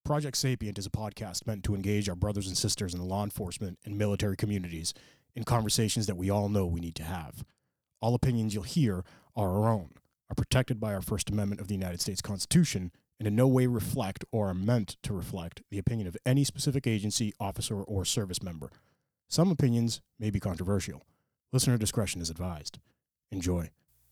Project Sapient is a podcast meant to engage our brothers and sisters in the law enforcement and military communities in conversations that we all know we need to have. All opinions you'll hear are our own, are protected by our First Amendment of the United States Constitution, and in no way reflect or are meant to reflect the opinion of any specific agency, officer, or service member. Some opinions may be controversial. Listener discretion is advised. Enjoy.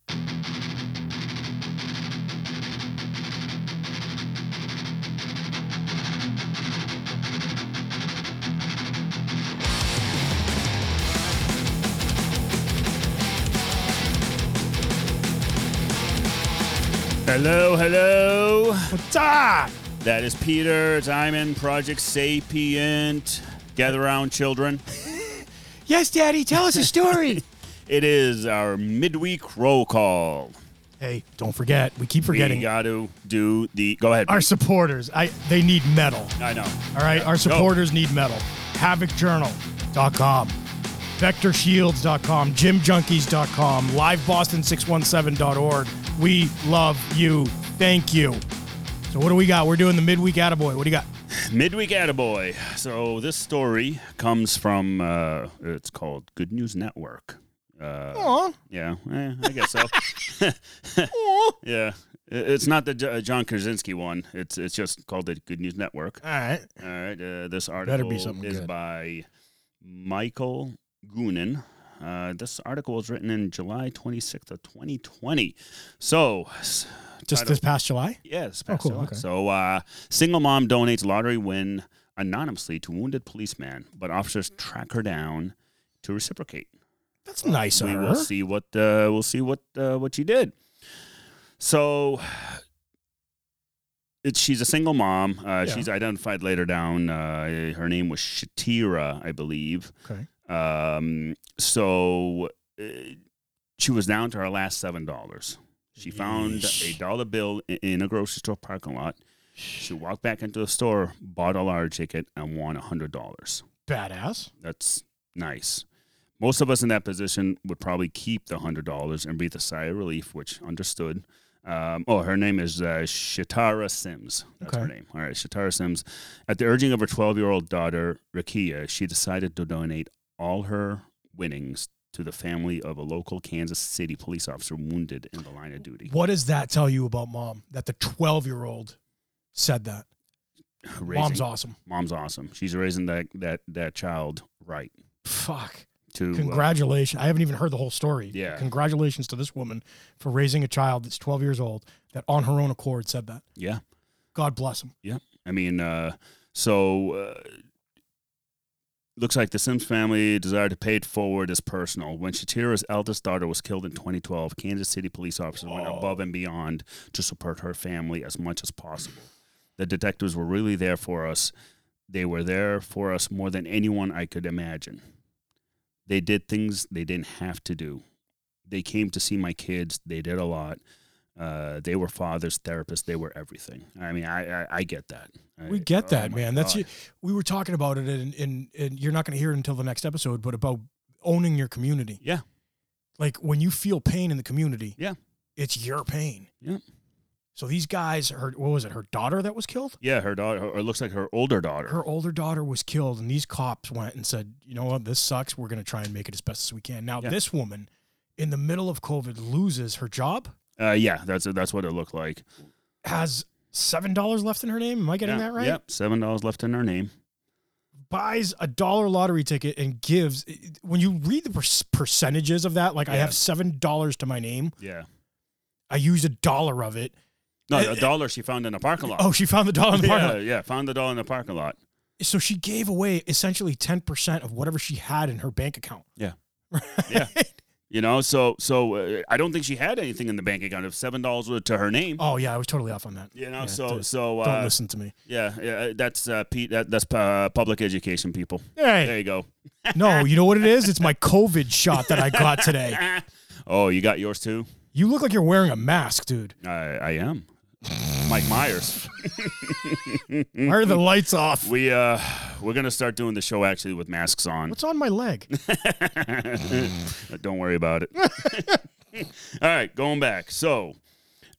Hello, hello. What's up? That is Peter. I'm in Project Sapient. Gather around, children. Yes, Daddy, tell us a story. It is our midweek roll call. Hey, don't forget, we keep forgetting. We got to do the... Go ahead. Our supporters, they need metal. I know. All right, Yeah. our supporters need metal. HavocJournal.com, VectorShields.com, GymJunkies.com, LiveBoston617.org. We love you. Thank you. So what do we got? We're doing the midweek attaboy. What do you got? Midweek attaboy. So this story comes from, it's called Good News Network. Aw. Yeah, I guess so. Yeah. It's not the John Krasinski one. It's just called the Good News Network. All right. All right. This Better article be something is good. by Michael Goonan. This article was written in July 26th of 2020. So, Just this past July? yes. Oh, cool, okay. So, single mom donates lottery win anonymously to wounded policeman, but officers track her down to reciprocate. That's nice of We her. will see what she did. So, she's a single mom. She's identified later down. Her name was Shatira, I believe. Okay. So she was down to her last $7. She found Yeesh. a dollar bill in a grocery store parking lot. She walked back into the store, bought a lottery ticket, and won $100. Badass. That's nice. Most of us in that position would probably keep the $100 and breathe a sigh of relief, which understood. Her name is Shatara Sims. That's her Okay. name. All right, Shatara Sims. At the urging of her 12-year-old daughter, Rakia, she decided to donate all her winnings to the family of a local Kansas City police officer wounded in the line of duty. What does that tell you about mom? That the 12-year-old said that. Mom's awesome. Mom's awesome. She's raising that child right. Fuck. To Congratulations. I haven't even heard the whole story. Yeah. Congratulations to this woman for raising a child that's 12 years old that on her own accord said that. yeah. God bless him. Yeah. I mean, looks like the Sims family desire to pay it forward as personal. When Shatira's eldest daughter was killed in 2012, Kansas City police officers went above and beyond to support her family as much as possible. The detectives were really there for us. They were there for us more than anyone I could imagine. They did things they didn't have to do. They came to see my kids. They did a lot. They were fathers, therapists. They were everything. I mean, I get that. We get that, my man. That's God. we were talking about it, and you're not going to hear it until the next episode, but about owning your community. Yeah. Like when you feel pain in the community, Yeah. it's your pain. Yeah. So these guys, what was it, her daughter that was killed? Yeah, her daughter, or it looks like her older daughter. Her older daughter was killed, and these cops went and said, you know what, this sucks. We're going to try and make it as best as we can. Now, Yeah. this woman, in the middle of COVID, loses her job, Yeah, that's what it looked like. has $7 left in her name. Am I getting that right? Yep, $7 left in her name. Buys a $1 lottery ticket and gives. When you read the percentages of that, like I Yeah. have $7 to my name, Yeah. I used $1 of it. No, a dollar she found in a parking lot. Oh, she found the $1 in the parking lot. Yeah, found the dollar in the parking lot. So she gave away essentially 10% of whatever she had in her bank account. Yeah. Right? Yeah. You know, so I don't think she had anything in the bank account. If $7 was to her name, Oh yeah, I was totally off on that. you know, Yeah, so don't listen to me. yeah, that's Pete. That's public education, people. Hey, There you go. no, you know what it is? It's my COVID shot that I got today. Oh, you got yours too? You look like you're wearing a mask, dude. I am. Mike Myers. Why are the lights off? We're gonna start doing the show actually with masks on. What's on my leg? Don't worry about it. All right, going back. So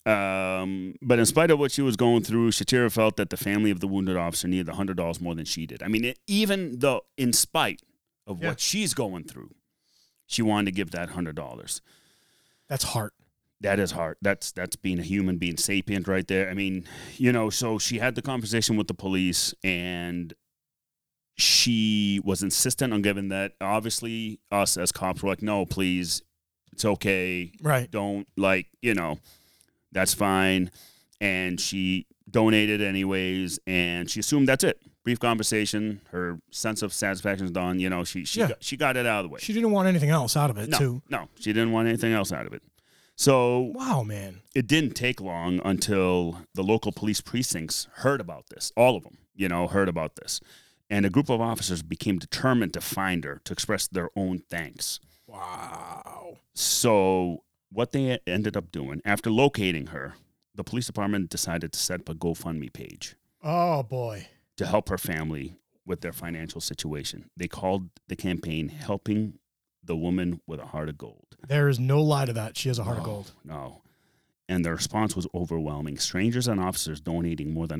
But in spite of what she was going through, Shatira felt that the family of the wounded officer needed the $100 more than she did. I mean, even though, in spite of what she's going through, she wanted to give that $100. That's heart. That is hard. That's being a human, being sapient right there. I mean, so she had the conversation with the police, and she was insistent on giving that. Obviously, us as cops were like, no, please, it's okay. Right. Don't, that's fine. And she donated anyways, and she assumed that's it. Brief conversation. Her sense of satisfaction is done. She got it out of the way. She didn't want anything else out of it, too. No, she didn't want anything else out of it. So wow, man. It didn't take long until the local police precincts heard about this. All of them, heard about this. And a group of officers became determined to find her to express their own thanks. Wow. So what they ended up doing, after locating her, the police department decided to set up a GoFundMe page. Oh, boy. To help her family with their financial situation. They called the campaign Helping the Woman with a Heart of Gold. There is no lie to that. She has a heart of gold. No. And the response was overwhelming. Strangers and officers donating more than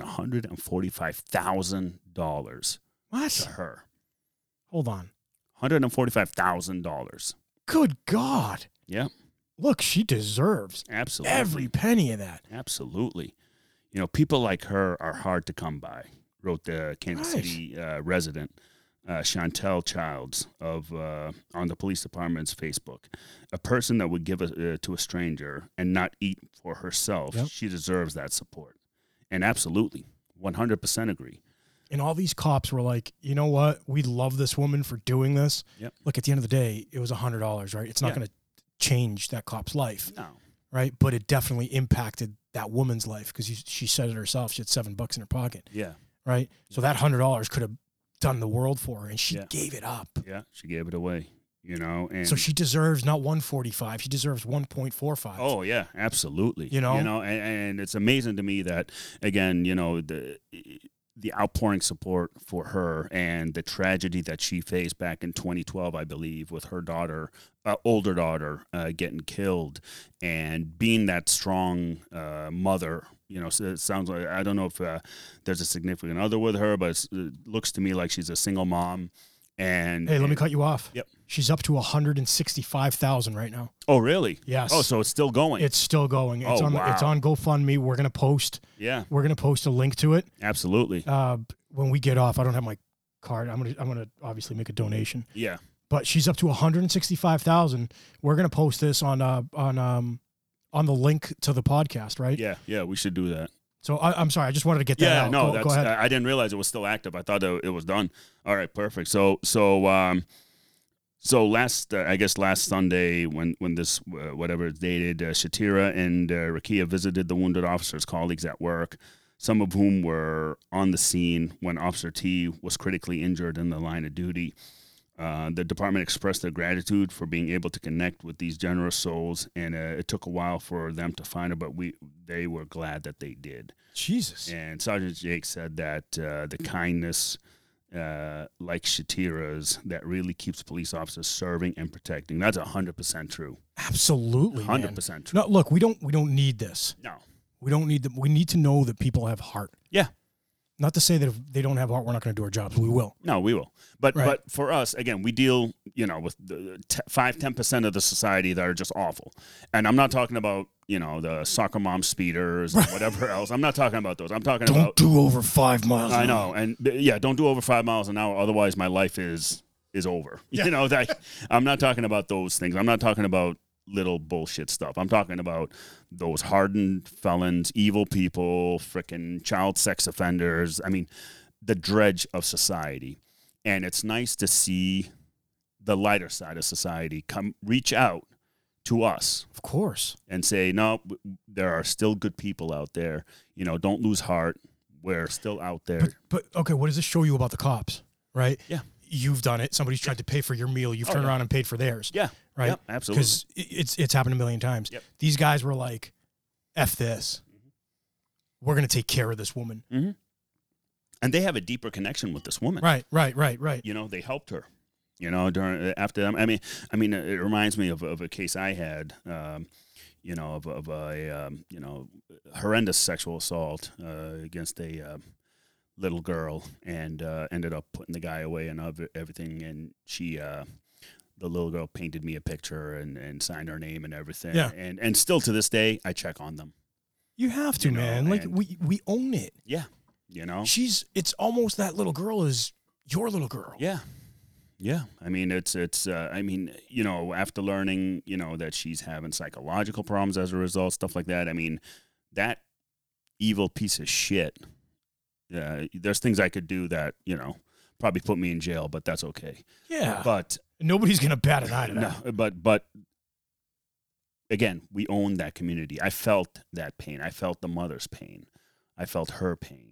$145,000 what? to her. Hold on. $145,000. Good God. Yeah. Look, she deserves absolutely every penny of that. Absolutely. People like her are hard to come by, wrote the Kansas City resident, Chantel Childs, on the police department's Facebook. A person that would give to a stranger and not eat for herself, she deserves that support. And absolutely, 100% agree. And all these cops were like, you know what? We love this woman for doing this. Yep. Look, at the end of the day, it was $100, right? It's not going to change that cop's life. No. Right? But it definitely impacted that woman's life because she said it herself. She had $7 in her pocket. Yeah. Right? So that $100 could have done the world for her, and she gave it up. Yeah, she gave it away, and so she deserves not 145, she deserves 1.45. Oh yeah, absolutely. And it's amazing to me that, again, the outpouring support for her and the tragedy that she faced back in 2012, I believe, with her daughter, older daughter, getting killed, and being that strong mother. So it sounds like, I don't know if there's a significant other with her, but it looks to me like she's a single mom. And hey, let me cut you off. Yep. She's up to 165,000 right now. Oh, really? Yes. Oh, so it's still going. It's still going. It's wow. It's on GoFundMe. We're gonna post. Yeah. We're gonna post a link to it. Absolutely. When we get off, I don't have my card. I'm gonna obviously make a donation. Yeah. But she's up to 165,000. We're gonna post this on the link to the podcast, right? Yeah. Yeah. We should do that. So I'm sorry, I just wanted to get that out. No, go ahead. I didn't realize it was still active. I thought it was done. All right, perfect. So last Sunday when this whatever it's dated, Shatira and Rakia visited the wounded officer's colleagues at work, some of whom were on the scene when Officer T was critically injured in the line of duty. The department expressed their gratitude for being able to connect with these generous souls, and it took a while for them to find her, but they were glad that they did. Jesus. And Sergeant Jake said that the kindness, like Shatira's, that really keeps police officers serving and protecting. That's 100% true. Absolutely, 100% true. No, look, we don't need this. No, we don't need them. We need to know that people have heart. Yeah. Not to say that if they don't have heart, we're not going to do our jobs. We will. No, we will. But for us, again, we deal, with the 5-10% of the society that are just awful. And I'm not talking about, the soccer mom speeders and whatever else. I'm not talking about those. I'm talking about. Don't do over 5 miles an hour. I know. And don't do over 5 miles an hour. Otherwise, my life is over. Yeah. I'm not talking about those things. I'm not talking about little bullshit stuff. I'm talking about those hardened felons, evil people, frickin' child sex offenders. I mean, the dredge of society. And it's nice to see the lighter side of society reach out to us. Of course. And say, no, there are still good people out there. Don't lose heart. We're still out there. But okay, what does this show you about the cops, right? Yeah. You've done it. Somebody's tried to pay for your meal. You've turned around and paid for theirs. Yeah. Right? Yep, absolutely. Because it's happened a million times. Yep. These guys were like, F this. Mm-hmm. We're going to take care of this woman. Mm-hmm. And they have a deeper connection with this woman. Right. They helped her, after them. I mean, it reminds me of a case I had. of a horrendous sexual assault against a little girl, and ended up putting the guy away and everything. And she, the little girl, painted me a picture and signed her name and everything. Yeah. And still to this day, I check on them. You have to, man. Like we own it. Yeah. It's almost that little girl is your little girl. Yeah. Yeah. I mean, it's after learning, that she's having psychological problems as a result, stuff like that. I mean, that evil piece of shit. There's things I could do that, probably put me in jail, but that's okay. Yeah. But nobody's going to bat an eye to that. No, but again, we own that community. I felt that pain. I felt the mother's pain. I felt her pain.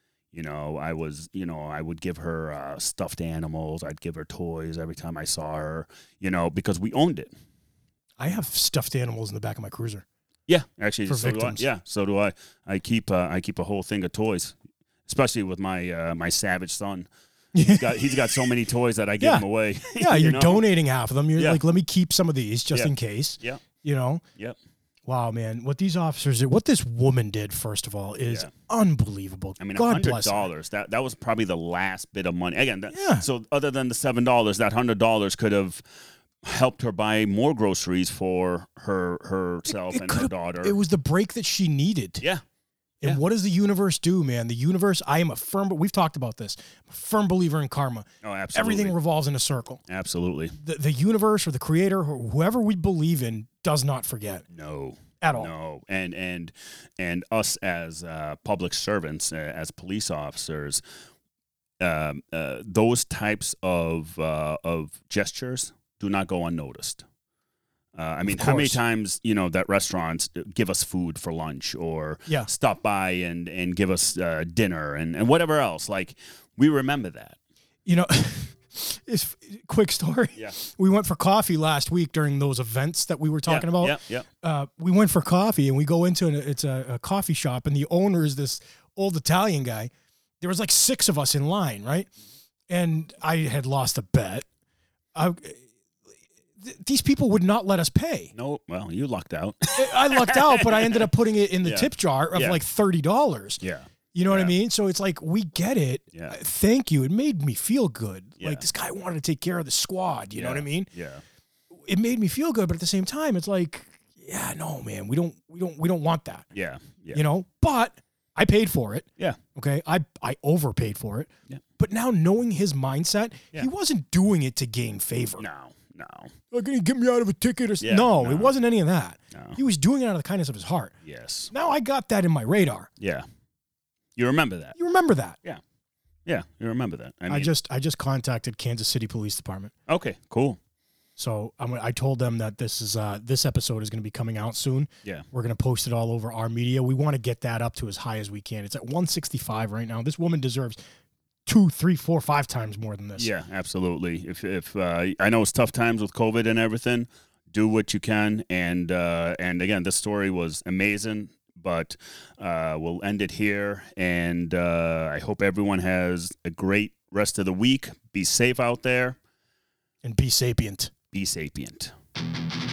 I would give her stuffed animals. I'd give her toys every time I saw her, because we owned it. I have stuffed animals in the back of my cruiser. Yeah, actually, for so victims. do I. Yeah, so do I. I keep a whole thing of toys, especially with my my savage son. He's got so many toys that I give him away. Yeah, you're donating half of them. You're Yeah. like, let me keep some of these just in case. Yeah. Yep. Wow, man. What these officers did, what this woman did, first of all, is unbelievable. I mean, God bless her. $100. That was probably the last bit of money. Again, Yeah. So other than the $7, that $100 could have helped her buy more groceries for herself and her daughter. It was the break that she needed. Yeah. And what does the universe do, man? The universe, but we've talked about this. I'm a firm believer in karma. Oh, absolutely. Everything revolves in a circle. Absolutely. The universe or the creator or whoever we believe in does not forget. No. At all. No. And us as public servants, as police officers, those types of gestures do not go unnoticed. I mean, how many times, that restaurants give us food for lunch or stop by and give us dinner and whatever else. Like, we remember that. It's quick story. Yeah. We went for coffee last week during those events that we were talking about. Yeah. We went for coffee and we go into it's a coffee shop and the owner is this old Italian guy. There was like 6 of us in line, right? And I had lost a bet. These people would not let us pay. No, well, you lucked out. I lucked out, but I ended up putting it in the tip jar of like $30. Yeah. You know what I mean? So it's like, we get it. Yeah. Thank you. It made me feel good. Yeah. Like, this guy wanted to take care of the squad. You know what I mean? Yeah. It made me feel good, but at the same time, it's like, yeah, no, man, we don't want that. Yeah. Yeah. But I paid for it. Yeah. Okay. I overpaid for it. Yeah. But now knowing his mindset, he wasn't doing it to gain favor. No. Like, can you get me out of a ticket or something? Yeah, no, no. It wasn't any of that. No. He was doing it out of the kindness of his heart. Yes. Now I got that in my radar. Yeah. You remember that. You remember that. Yeah. Yeah. You remember that. I mean, I just contacted Kansas City Police Department. Okay, cool. So I told them that this episode is going to be coming out soon. Yeah. We're going to post it all over our media. We want to get that up to as high as we can. It's at 165 right now. This woman deserves 2, 3, 4, 5 times more than this. Yeah, absolutely. If I know it's tough times with COVID and everything, do what you can. And again, this story was amazing, but we'll end it here. And I hope everyone has a great rest of the week. Be safe out there. And be sapient. Be sapient.